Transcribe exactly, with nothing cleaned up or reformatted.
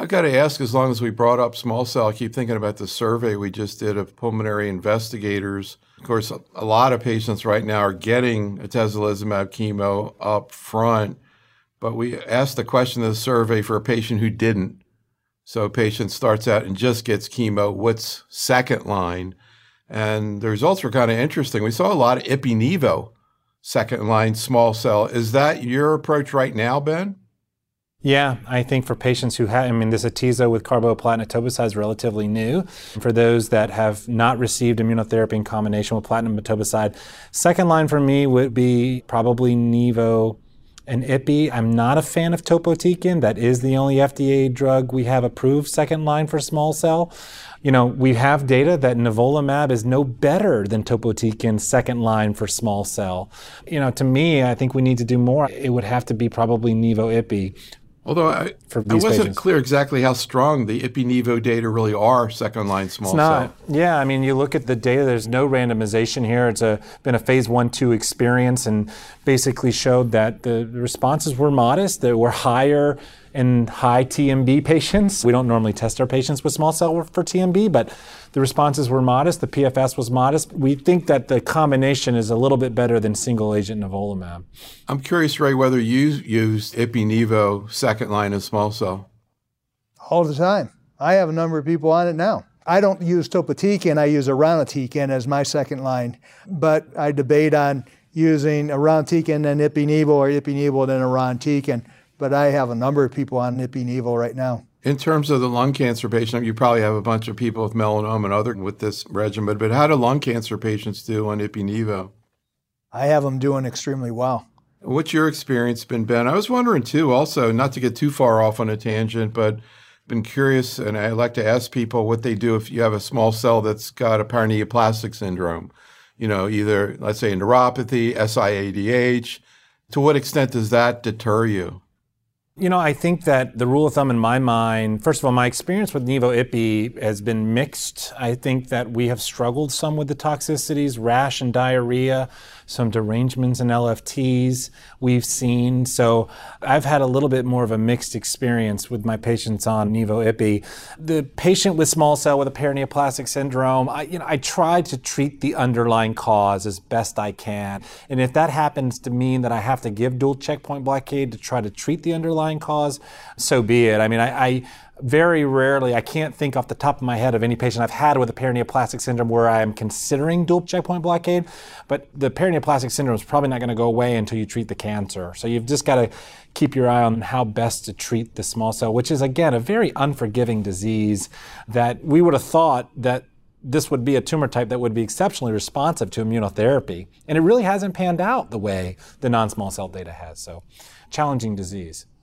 I've got to ask, as long as we brought up small cell, I keep thinking about the survey we just did of pulmonary investigators. Of course, a lot of patients right now are getting atezolizumab chemo up front, but we asked the question of the survey for a patient who didn't. So a patient starts out and just gets chemo, what's second line? And the results were kind of interesting. We saw a lot of ipi-nivo, second line small cell. Is that your approach right now, Ben? Yeah, I think for patients who have, I mean, this atezo with carboplatin etoposide is relatively new. For those that have not received immunotherapy in combination with platinum etoposide, second line for me would be probably Nivo and Ipi. I'm not a fan of topotecan. That is the only F D A drug we have approved second line for small cell. You know, we have data that nivolumab is no better than topotecan second line for small cell. You know, to me, I think we need to do more. It would have to be probably Nivo-Ipi. Although I, I wasn't patients. clear exactly how strong the ipi-nivo data really are second-line small it's not. cell. Yeah, I mean, you look at the data, there's no randomization here. It's a, been a phase one two experience and basically showed that the responses were modest. They were higher in high T M B patients. We don't normally test our patients with small cell for T M B, but the responses were modest. The P F S was modest. We think that the combination is a little bit better than single-agent nivolumab. I'm curious, Ray, whether you used ipi-nivo second line in small cell. All the time. I have a number of people on it now. I don't use topotecan, I use irinotecan as my second line, but I debate on using irinotecan and ipi-nivo or ipi-nivo and irinotecan. But I have a number of people on ipi-nivo right now. In terms of the lung cancer patient, you probably have a bunch of people with melanoma and other with this regimen, but how do lung cancer patients do on ipi-nivo? I have them doing extremely well. What's your experience been, Ben? I was wondering too, also, not to get too far off on a tangent, but been curious, and I like to ask people what they do if you have a small cell that's got a paraneoplastic syndrome. You know, either, let's say, neuropathy, S I A D H. To what extent does that deter you? You know, I think that the rule of thumb in my mind, first of all, my experience with Nivo-Ipi has been mixed. I think that we have struggled some with the toxicities, rash and diarrhea, some derangements in L F Ts we've seen. So I've had a little bit more of a mixed experience with my patients on Nivo-Ipi. The patient with small cell with a paraneoplastic syndrome, I, you know, I try to treat the underlying cause as best I can. And if that happens to mean that I have to give dual checkpoint blockade to try to treat the underlying cause, so be it. I mean, I, I very rarely, I can't think off the top of my head of any patient I've had with a paraneoplastic syndrome where I am considering dual checkpoint blockade, but the paraneoplastic syndrome is probably not going to go away until you treat the cancer. So you've just got to keep your eye on how best to treat the small cell, which is, again, a very unforgiving disease that we would have thought that this would be a tumor type that would be exceptionally responsive to immunotherapy. And it really hasn't panned out the way the non-small cell data has. So challenging disease.